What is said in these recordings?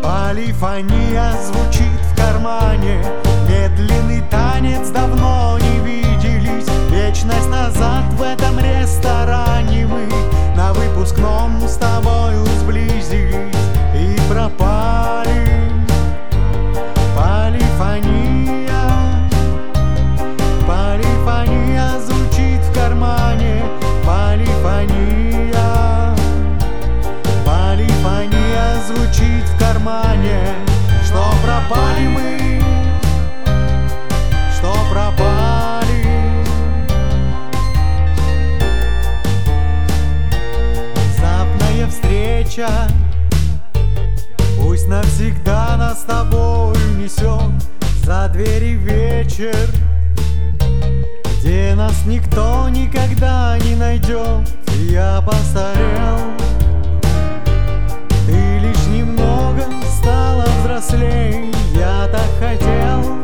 Полифония звучит в кармане, медленный танец, давно не виделись. Вечность назад в этом ресторане мы на выпускном с тобою сблизились и пропали. Полифония, полифония звучит в кармане, полифония, полифония звучит в кармане. Что пропали мы, что пропали. Внезапная встреча, пусть навсегда нас с тобою несет за двери вечер, где нас никто никогда не найдет. Я постарел, ты лишь немного стала взрослей. Я так хотел,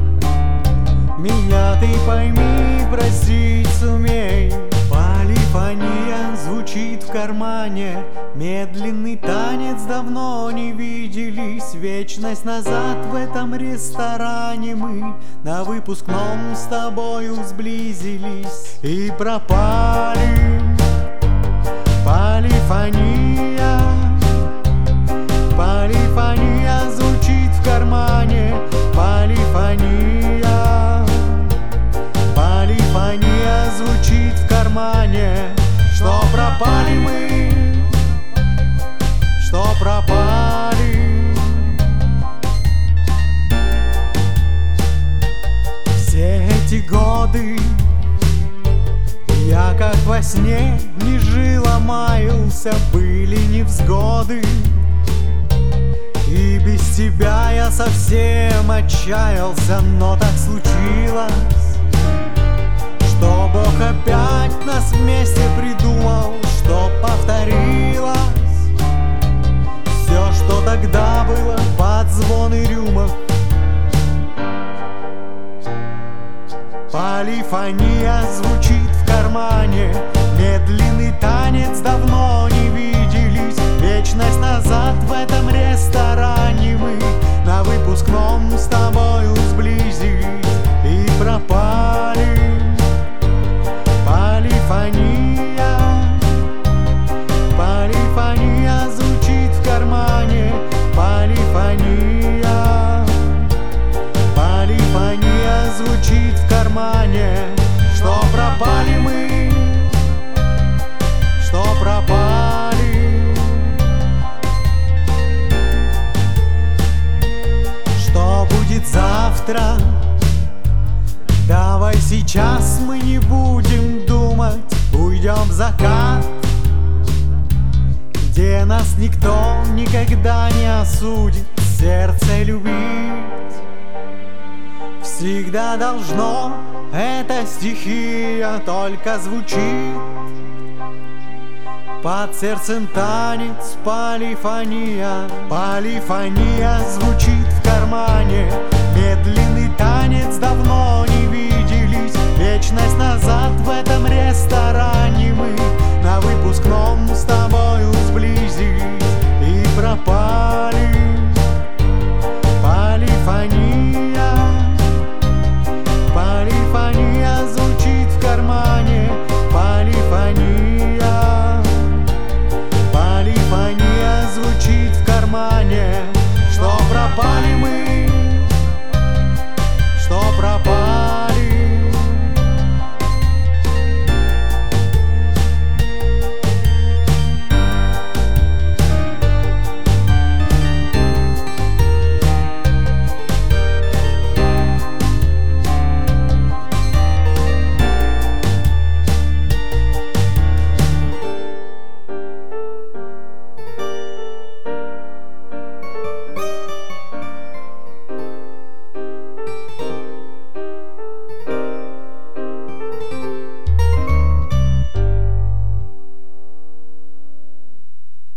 меня ты пойми, простить сумей. Полифония звучит в кармане, медленный танец, давно не виделись. Вечность назад в этом ресторане мы на выпускном с тобою сблизились и пропали. Полифония, полифония звучит в кармане, полифония, полифония звучит в кармане. Что пропали мы, что пропали. Все эти годы я как во сне не жил, а маялся, были невзгоды. И без тебя я совсем отчаялся, но так случилось, что Бог опять нас вместе придумал, что повторилось все, что тогда было под звоны рюмок. Полифония звучит в кармане, медленный танец, давно не виделись. Вечность назад в этом ресторане мы на выпускном с тобою сблизились и пропали. Полифония, полифония звучит в кармане, полифония, полифония звучит в кармане. Что пропали мы, что пропали. Что будет завтра? Давай сейчас мы не будем думать, уйдем в закат, где нас никто никогда не осудит. Сердце любить всегда должно, эта стихия только звучит. Под сердцем танец, полифония, полифония звучит в кармане, медленный танец, давно не виделись. Вечность назад в этом ресторане мы на выпускном с тобою сблизились и пропали. Полифония, полифония звучит в кармане, полифония, полифония звучит в кармане. Что пропали мы,